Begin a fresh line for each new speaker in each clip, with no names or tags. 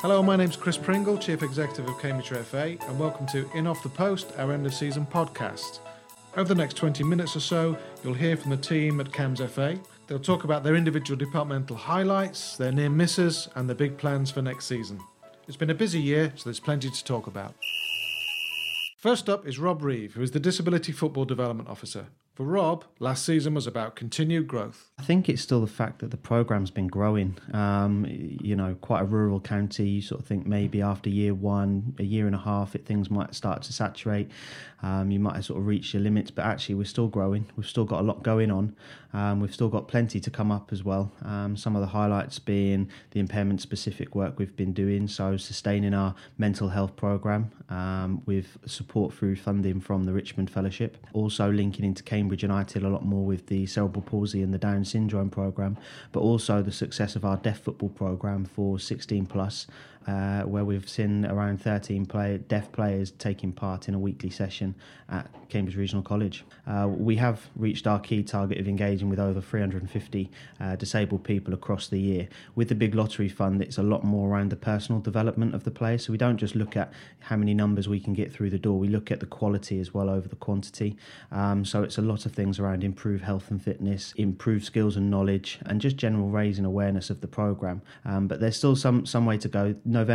Hello, my name's Chris Pringle, Chief Executive of Cambridgeshire FA, and welcome to In Off the Post, our end of season podcast. Over the next 20 minutes or so, you'll hear from the team at CAMS FA. They'll talk about their individual departmental highlights, their near misses, and their big plans for next season. It's been a busy year, so there's plenty to talk about. First up is Rob Reeve, who is the Disability Football Development Officer. For Rob, last season was about continued growth.
I think it's still the fact that the programme's been growing. Quite a rural county. You sort of think maybe after year one, a year and a half, things might start to saturate. You might have sort of reached your limits, but actually we're still growing. We've still got a lot going on. We've still got plenty to come up as well. Some of the highlights being the impairment-specific work we've been doing, so sustaining our mental health programme with support through funding from the Richmond Fellowship. Also linking into Cambridge United a lot more with the cerebral palsy and the Down syndrome programme, but also the success of our deaf football programme for 16 plus, where we've seen around 13 deaf players taking part in a weekly session at Cambridge Regional College. We have reached our key target of engaging with over 350 disabled people across the year. With the Big Lottery Fund, it's a lot more around the personal development of the players, so we don't just look at how many numbers we can get through the door, we look at the quality as well over the quantity. So it's a lot of things around improved health and fitness, improved skills and knowledge, and just general raising awareness of the programme. But there's still some way to go.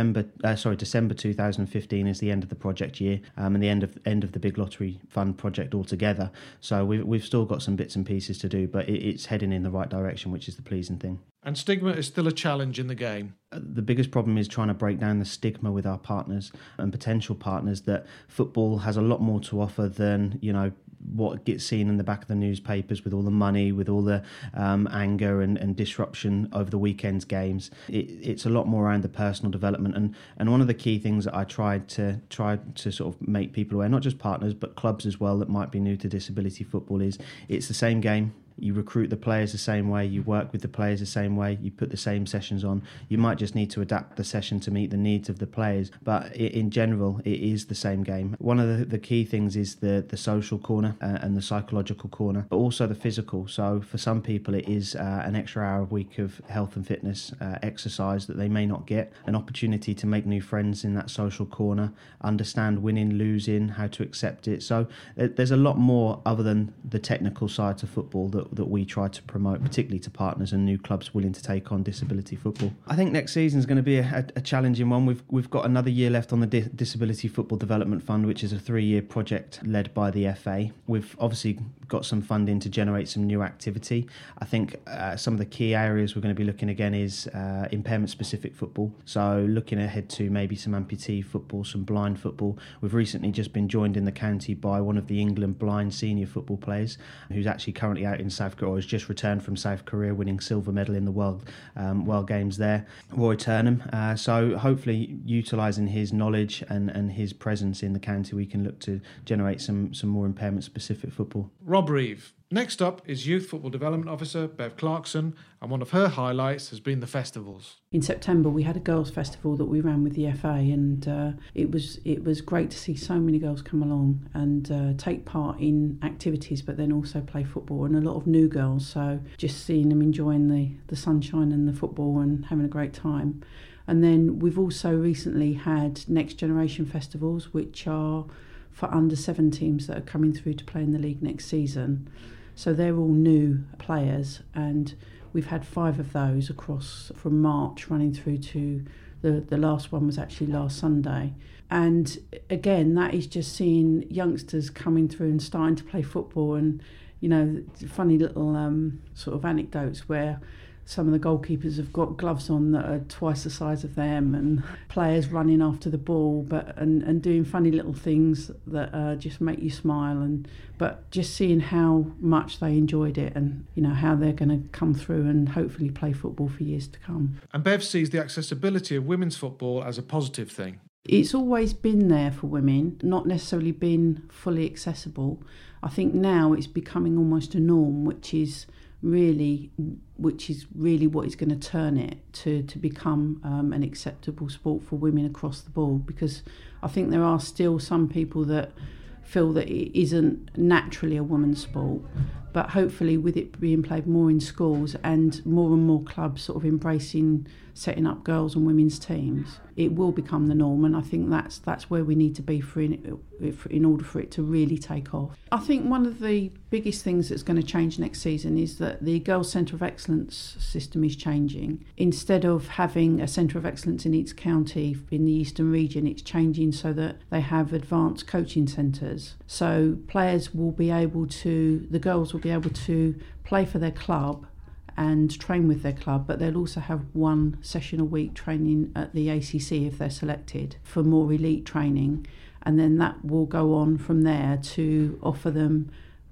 December 2015 is the end of the project year, and the end of the Big Lottery Fund project altogether. So we've still got some bits and pieces to do, but it's heading in the right direction, which is the pleasing thing.
And stigma is still a challenge in the game.
The biggest problem is trying to break down the stigma with our partners and potential partners that football has a lot more to offer than, what gets seen in the back of the newspapers with all the money, with all the anger and disruption over the weekend's games. It's a lot more around the personal development. And one of the key things that I tried to sort of make people aware, not just partners, but clubs as well that might be new to disability football, is it's the same game. You recruit the players the same way, you work with the players the same way, you put the same sessions on. You might just need to adapt the session to meet the needs of the players, but in general, it is the same game. One of the key things is the social corner and the psychological corner, but also the physical. So for some people, it is an extra hour a week of health and fitness exercise that they may not get, an opportunity to make new friends in that social corner, understand winning, losing, how to accept it. So there's a lot more other than the technical side to football that we try to promote, particularly to partners and new clubs willing to take on disability football. I think next season is going to be a challenging one. We've got another year left on the Disability Football Development Fund, which is a 3-year project led by the FA. We've obviously got some funding to generate some new activity. I think some of the key areas we're going to be looking again is impairment-specific football. So looking ahead to maybe some amputee football, some blind football. We've recently just been joined in the county by one of the England blind senior football players who's actually currently out in South Korea, or has just returned from South Korea, winning silver medal in the World Games there, Roy Turnham. So hopefully utilising his knowledge and his presence in the county, we can look to generate some more impairment-specific football.
Rob Reeve. Next up is Youth Football Development Officer Bev Clarkson, and one of her highlights has been the festivals.
In September we had a girls' festival that we ran with the FA, and it was great to see so many girls come along and take part in activities, but then also play football, and a lot of new girls, so just seeing them enjoying the sunshine and the football and having a great time. And then we've also recently had Next Generation festivals, which are for under 7 teams that are coming through to play in the league next season. So they're all new players, and we've had 5 of those across from March running through to the last one was actually last Sunday. And again, that is just seeing youngsters coming through and starting to play football, and funny little sort of anecdotes where some of the goalkeepers have got gloves on that are twice the size of them, and players running after the ball, and doing funny little things that just make you smile. But just seeing how much they enjoyed it, and how they're going to come through and hopefully play football for years to come.
And Bev sees the accessibility of women's football as a positive thing.
It's always been there for women, not necessarily been fully accessible. I think now it's becoming almost a norm, which is really what is going to turn it to become an acceptable sport for women across the board, because I think there are still some people that feel that it isn't naturally a woman's sport, But hopefully with it being played more in schools and more clubs sort of embracing setting up girls and women's teams, it will become the norm, and I think that's where we need to be in order for it to really take off. I think one of the biggest things that's going to change next season is that the Girls' Centre of Excellence system is changing. Instead of having a Centre of Excellence in each county in the Eastern region, it's changing so that they have advanced coaching centres. So players will be able to, the girls will be able to play for their club and train with their club, but they'll also have one session a week training at the ACC if they're selected for more elite training, and then that will go on from there to offer them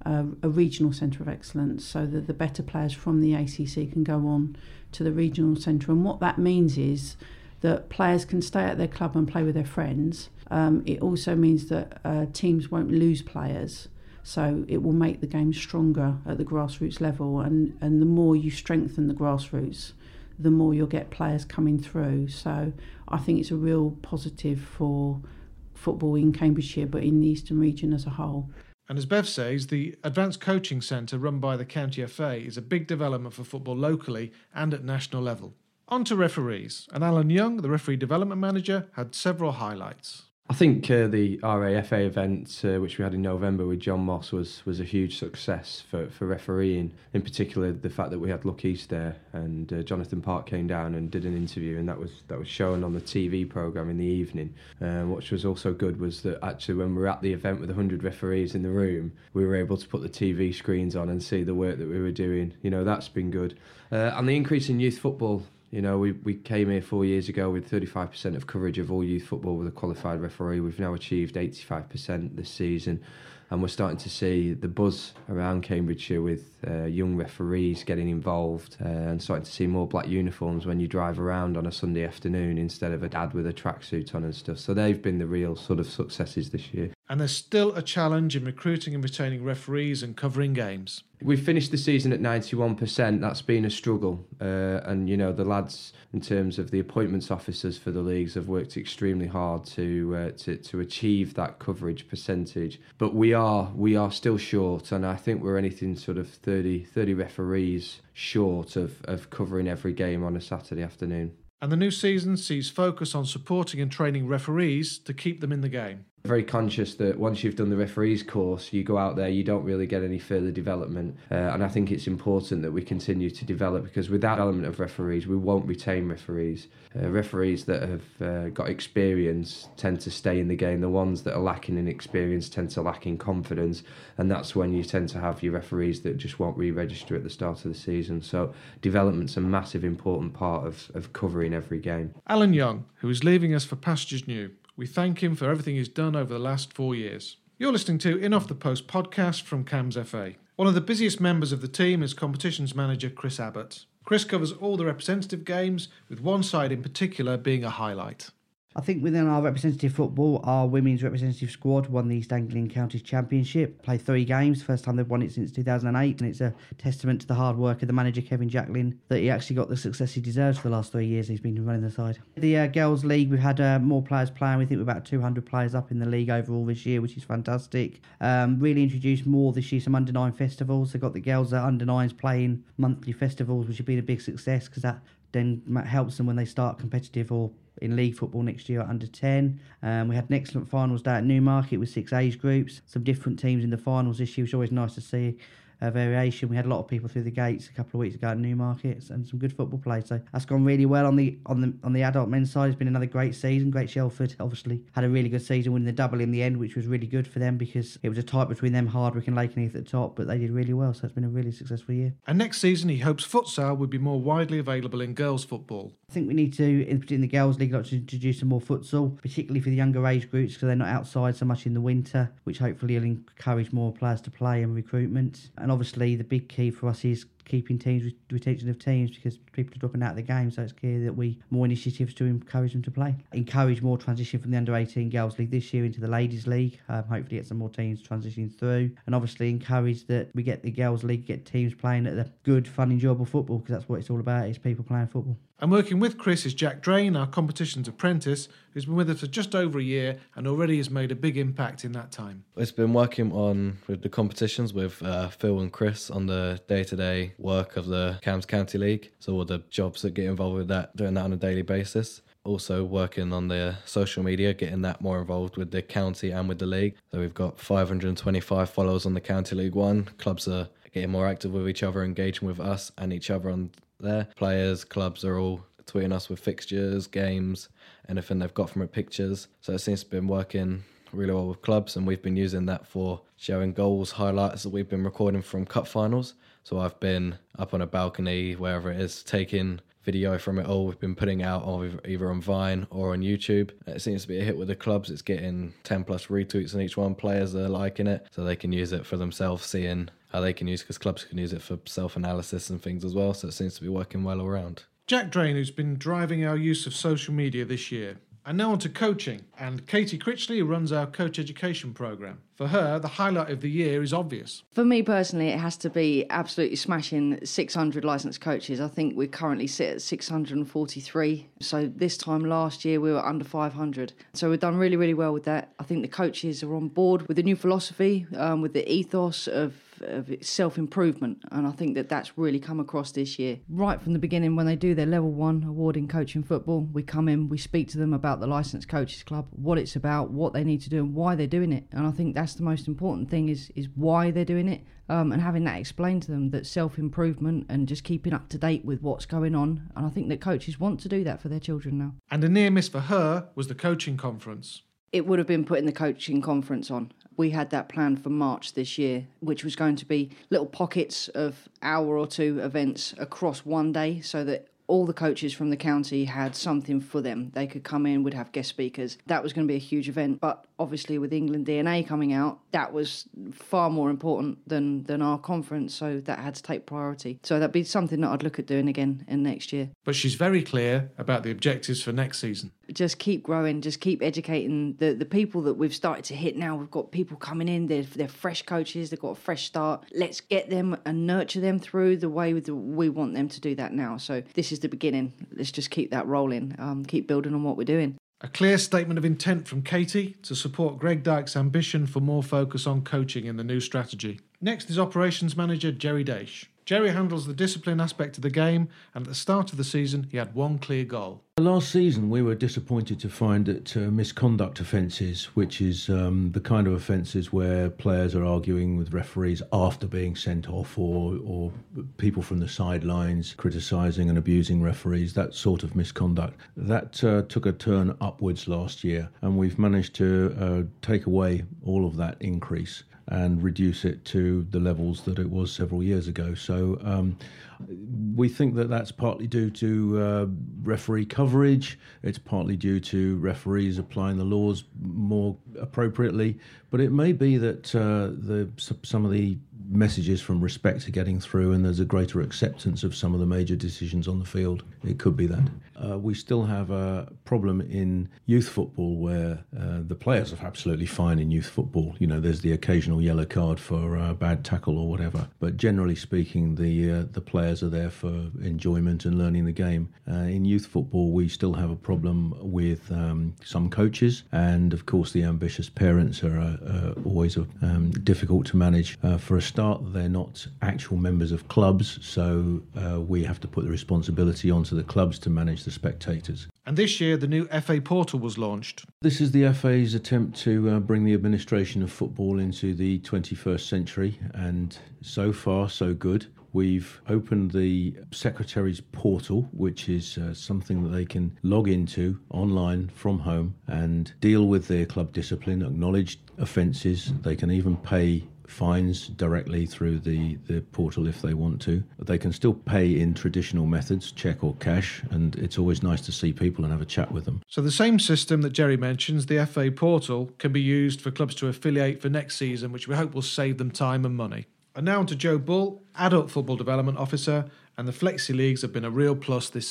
a regional centre of excellence so that the better players from the ACC can go on to the regional centre. And what that means is that players can stay at their club and play with their friends. It also means that teams won't lose players. So it will make the game stronger at the grassroots level, and the more you strengthen the grassroots, the more you'll get players coming through. So I think it's a real positive for football in Cambridgeshire, but in the Eastern region as a whole.
And as Bev says, the Advanced Coaching Centre run by the County FA is a big development for football locally and at national level. On to referees, and Alan Young, the referee development manager, had several highlights.
I think the RAFA event, which we had in November with John Moss, was a huge success for refereeing. In particular, the fact that we had Luke East there, and Jonathan Park came down and did an interview, and that was shown on the TV programme in the evening. What was also good was that actually when we were at the event with 100 referees in the room, we were able to put the TV screens on and see the work that we were doing. You know, that's been good. And the increase in youth football. You know, we came here 4 years ago with 35% of coverage of all youth football with a qualified referee. We've now achieved 85% this season, and we're starting to see the buzz around Cambridgeshire with young referees getting involved, and starting to see more black uniforms when you drive around on a Sunday afternoon instead of a dad with a tracksuit on and stuff. So they've been the real sort of successes this year.
And there's still a challenge in recruiting and retaining referees and covering games.
We finished the season at 91%. That's been a struggle. And, you know, the lads, in terms of the appointments officers for the leagues, have worked extremely hard to achieve that coverage percentage. But we are still short, and I think we're anything sort of 30 referees short of covering every game on a Saturday afternoon.
And the new season sees focus on supporting and training referees to keep them in the game.
Very conscious that once you've done the referees course, you go out there, you don't really get any further development. And I think it's important that we continue to develop, because without element of referees, we won't retain referees. Referees that have got experience tend to stay in the game. The ones that are lacking in experience tend to lack in confidence. And that's when you tend to have your referees that just won't re-register at the start of the season. So development's a massive important part of covering every game.
Alan Young, who is leaving us for pastures new. We thank him for everything he's done over the last 4 years. You're listening to In Off the Post podcast from CAMS FA. One of the busiest members of the team is competitions manager Chris Abbott. Chris covers all the representative games, with one side in particular being a highlight.
I think within our representative football, our women's representative squad won the East Anglian Counties Championship, played 3 games, first time they've won it since 2008, and it's a testament to the hard work of the manager, Kevin Jacklin, that he actually got the success he deserves for the last 3 years he's been running the side. The Girls' League, we've had more players playing. We think we're about 200 players up in the league overall this year, which is fantastic. Really introduced more this year, some under-9 festivals. They've got the girls at under-9s playing monthly festivals, which have been a big success, because that then helps them when they start competitive or in league football next year at under 10. We had an excellent finals day at Newmarket with 6 age groups, some different teams in the finals this year, which is always nice to see. Variation. We had a lot of people through the gates a couple of weeks ago at Newmarket, and some good football play. So that's gone really well. On the adult men's side, it's been another great season. Great Shelford obviously had a really good season, winning the double in the end, which was really good for them because it was a tie between them, Hardwick and Lakenheath at the top, but they did really well. So it's been a really successful year.
And next season, he hopes futsal would be more widely available in girls' football.
I think we need to, in the Girls' League, like to introduce some more futsal, particularly for the younger age groups, because they're not outside so much in the winter, which hopefully will encourage more players to play and recruitment. And obviously the big key for us is keeping teams, retention of teams, because people are dropping out of the game, so it's clear that more initiatives to encourage them to play. Encourage more transition from the under-18 Girls' League this year into the Ladies' League, hopefully get some more teams transitioning through, and obviously encourage that we get the Girls' League, get teams playing at the good, fun, enjoyable football, because that's what it's all about, is people playing football.
And working with Chris is Jack Drain, our competitions apprentice, who's been with us for just over a year and already has made a big impact in that time.
It's been working on with the competitions with Phil and Chris on the day-to-day work of the Cambs County League, so all the jobs that get involved with that, doing that on a daily basis. Also working on the social media, getting that more involved with the county and with the league. So we've got 525 followers on the County League One. Clubs are getting more active with each other, engaging with us and each other on there. Players, clubs are all tweeting us with fixtures, games, anything they've got from it, pictures. So it seems to have been working really well with clubs, and we've been using that for showing goals, highlights that we've been recording from cup finals. So I've been up on a balcony, wherever it is, taking video from it all. We've been putting it out either on Vine or on YouTube. It seems to be a hit with the clubs. It's getting 10 plus retweets on each one. Players are liking it, so they can use it for themselves, seeing how they can use, because clubs can use it for self-analysis and things as well. So it seems to be working well around.
Jack Drain, who's been driving our use of social media this year. And now on to coaching, and Katie Critchley, who runs our coach education programme. For her, the highlight of the year is obvious.
For me personally, it has to be absolutely smashing 600 licensed coaches. I think we currently sit at 643. So this time last year, we were under 500. So we've done really, really well with that. I think the coaches are on board with the new philosophy, with the ethos of self-improvement, and I think that that's really come across this year. Right from the beginning, when they do their level 1 award in coaching football, we come in, we speak to them about the Licensed Coaches Club, what it's about, what they need to do and why they're doing it. And I think that's the most important thing, is why they're doing it, and having that explained to them, that self-improvement and just keeping up to date with what's going on. And I think that coaches want to do that for their children now.
And a near miss for her was the coaching conference.
It would have been putting the coaching conference on. We had that planned for March this year, which was going to be little pockets of hour or two events across one day, so that all the coaches from the county had something for them. They could come in, would have guest speakers. That was going to be a huge event. But obviously with England DNA coming out, that was far more important than our conference. So that had to take priority. So that'd be something that I'd look at doing again in next year.
But she's very clear about the objectives for next season.
Just keep growing, just keep educating the people that we've started to hit now. We've got people coming in, they're fresh coaches, they've got a fresh start. Let's get them and nurture them through the way we want them to do that now. So this is the beginning. Let's just keep that rolling, keep building on what we're doing.
A clear statement of intent from Katie to support Greg Dyke's ambition for more focus on coaching in the new strategy. Next is Operations Manager Jerry Daish. Jerry handles the discipline aspect of the game, and at the start of the season, he had one clear goal.
Last season, we were disappointed to find that misconduct offences, which is the kind of offences where players are arguing with referees after being sent off, or people from the sidelines criticising and abusing referees, that sort of misconduct. That took a turn upwards last year, and we've managed to take away all of that increase and reduce it to the levels that it was several years ago. So we think that that's partly due to referee coverage. It's partly due to referees applying the laws more appropriately. But it may be that some of the messages from respect are getting through, and there's a greater acceptance of some of the major decisions on the field. It could be that. We still have a problem in youth football where the players are absolutely fine in youth football. You know, there's the occasional yellow card for a bad tackle or whatever. But generally speaking, the players are there for enjoyment and learning the game. In youth football, we still have a problem with some coaches, and of course the ambitious parents are always difficult to manage. For a start, they're not actual members of clubs, so we have to put the responsibility onto the clubs to manage the spectators.
And this year, the new FA portal was launched.
This is the FA's attempt to bring the administration of football into the 21st century, and so far, so good. We've opened the Secretary's portal, which is something that they can log into online from home and deal with their club discipline, acknowledge offences. They can even pay fines directly through the portal if they want to. They can still pay in traditional methods, cheque or cash, and it's always nice to see people and have a chat with them.
So the same system that Jerry mentions, the FA portal, can be used for clubs to affiliate for next season, which we hope will save them time and money. And now on to Joe Bull, Adult Football Development Officer, and the Flexi Leagues have been a real plus this season.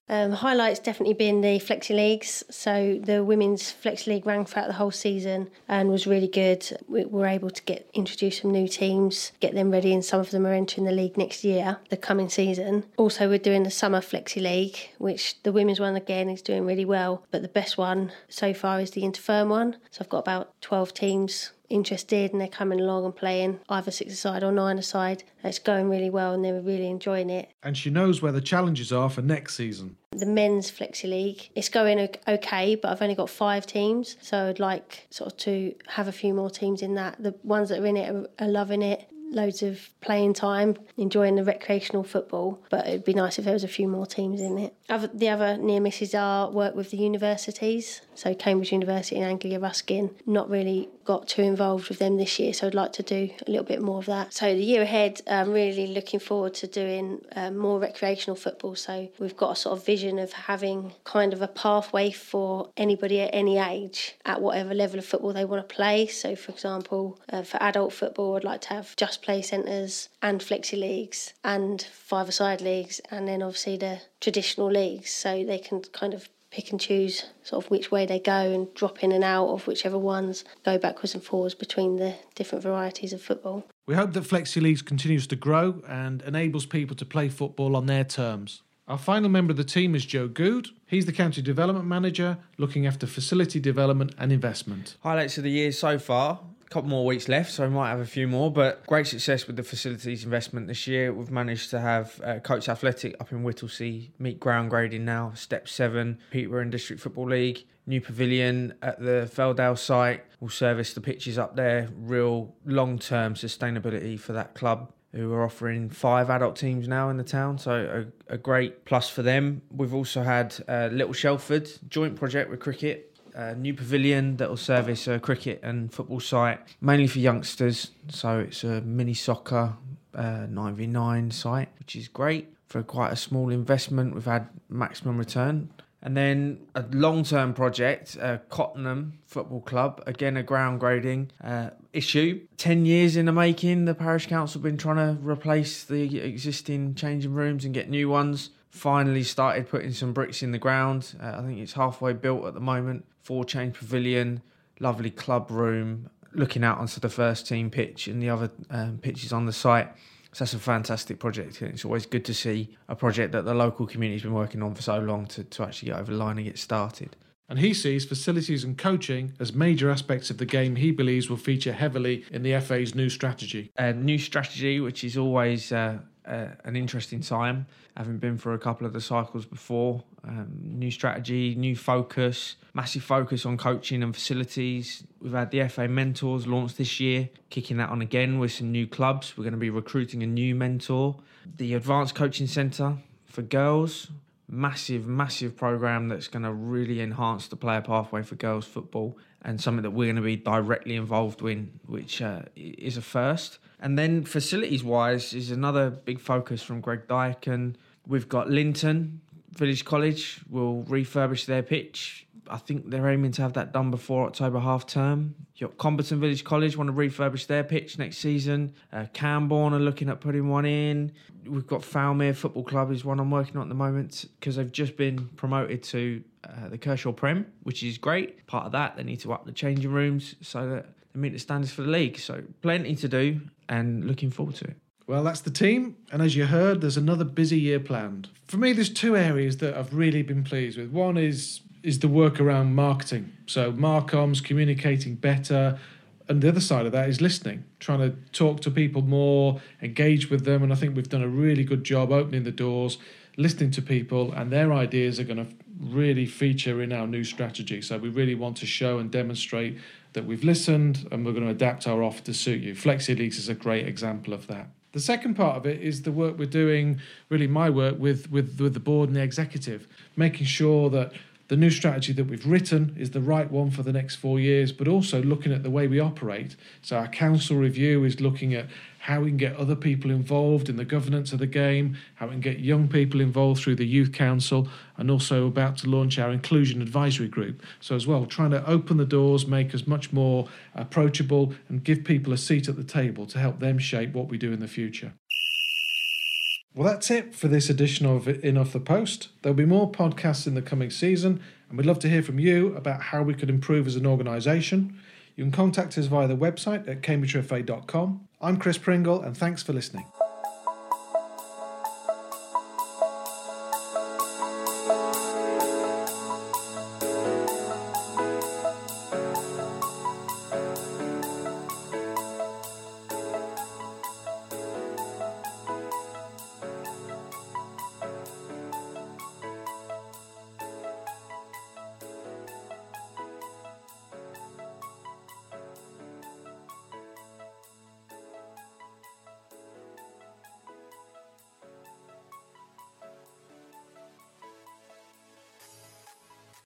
Highlights definitely been the Flexi Leagues. So the Women's Flexi League ran throughout the whole season and was really good. We were able to introduce some new teams, get them ready, and some of them are entering the league next year, the coming season. Also, we're doing the Summer Flexi League, which the women's one again is doing really well, but the best one so far is the Interfirm one. So I've got about 12 teams interested, and they're coming along and playing either 6-a-side or 9-a-side. It's going really well and they're really enjoying it.
And she knows where the challenges are for next season.
The men's Flexi League, it's going okay, but I've only got 5 teams, so I'd like sort of to have a few more teams in that. The ones that are in it are loving it. Loads of playing time, enjoying the recreational football, but it'd be nice if there was a few more teams in it. The other near misses are work with the universities, so Cambridge University and Anglia Ruskin. Not really got too involved with them this year, so I'd like to do a little bit more of that. So the year ahead, I'm really looking forward to doing more recreational football. So we've got a sort of vision of having kind of a pathway for anybody at any age at whatever level of football they want to play. So for example, for adult football, I'd like to have Just Play centres and Flexi Leagues and 5-a-side leagues, and then obviously the traditional leagues, so they can kind of pick and choose sort of which way they go and drop in and out of whichever ones, go backwards and forwards between the different varieties of football.
We hope that Flexi Leagues continues to grow and enables people to play football on their terms. Our final member of the team is Joe Good. He's the County Development Manager, looking after facility development and investment.
Highlights of the year so far. Couple more weeks left, so we might have a few more, but great success with the facilities investment this year. We've managed to have Coates Athletic up in Whittlesea meet ground grading now, Step 7, Peterborough and District Football League. New pavilion at the Feldale site will service the pitches up there. Real long-term sustainability for that club, who are offering 5 adult teams now in the town, so a great plus for them. We've also had Little Shelford joint project with cricket. A new pavilion that will service a cricket and football site, mainly for youngsters. So it's a mini soccer 9v9 site, which is great. For quite a small investment, we've had maximum return. And then a long-term project, Cottenham Football Club, again a ground grading issue. 10 years in the making, the parish council have been trying to replace the existing changing rooms and get new ones. Finally started putting some bricks in the ground. I think it's halfway built at the moment. 4-change pavilion, lovely club room, looking out onto the first team pitch and the other pitches on the site. So that's a fantastic project, and it's always good to see a project that the local community's been working on for so long to actually get over the line and get started.
And he sees facilities and coaching as major aspects of the game he believes will feature heavily in the FA's new strategy.
New strategy, which is always an interesting time, having been through a couple of the cycles before. New strategy, new focus, massive focus on coaching and facilities. We've had the FA Mentors launched this year, kicking that on again with some new clubs. We're going to be recruiting a new mentor. The Advanced Coaching Centre for girls, massive programme that's going to really enhance the player pathway for girls football, and something that we're going to be directly involved in, which is a first. And then facilities-wise is another big focus from Greg Dyke, and we've got Linton Village College will refurbish their pitch. I think they're aiming to have that done before October half term. You've got Comberton Village College want to refurbish their pitch next season. Camborne are looking at putting one in. We've got Falmere Football Club is one I'm working on at the moment, because they've just been promoted to the Kershaw Prem, which is great. Part of that, they need to up the changing rooms so that they meet the standards for the league. So plenty to do and looking forward to it.
Well, that's the team, and as you heard, there's another busy year planned. For me, there's 2 areas that I've really been pleased with. One is the work around marketing. So Marcom's communicating better, and the other side of that is listening, trying to talk to people more, engage with them, and I think we've done a really good job opening the doors, listening to people, and their ideas are going to really feature in our new strategy. So we really want to show and demonstrate that we've listened, and we're going to adapt our offer to suit you. Flexi Leagues is a great example of that. The second part of it is the work we're doing, really my work with the board and the executive, making sure that the new strategy that we've written is the right one for the next 4 years, but also looking at the way we operate. So our council review is looking at how we can get other people involved in the governance of the game, how we can get young people involved through the youth council, and also about to launch our inclusion advisory group. So as well, trying to open the doors, make us much more approachable, and give people a seat at the table to help them shape what we do in the future. Well, that's it for this edition of In Off the Post. There'll be more podcasts in the coming season, and we'd love to hear from you about how we could improve as an organisation. You can contact us via the website at cambridgefa.com. I'm Chris Pringle, and thanks for listening.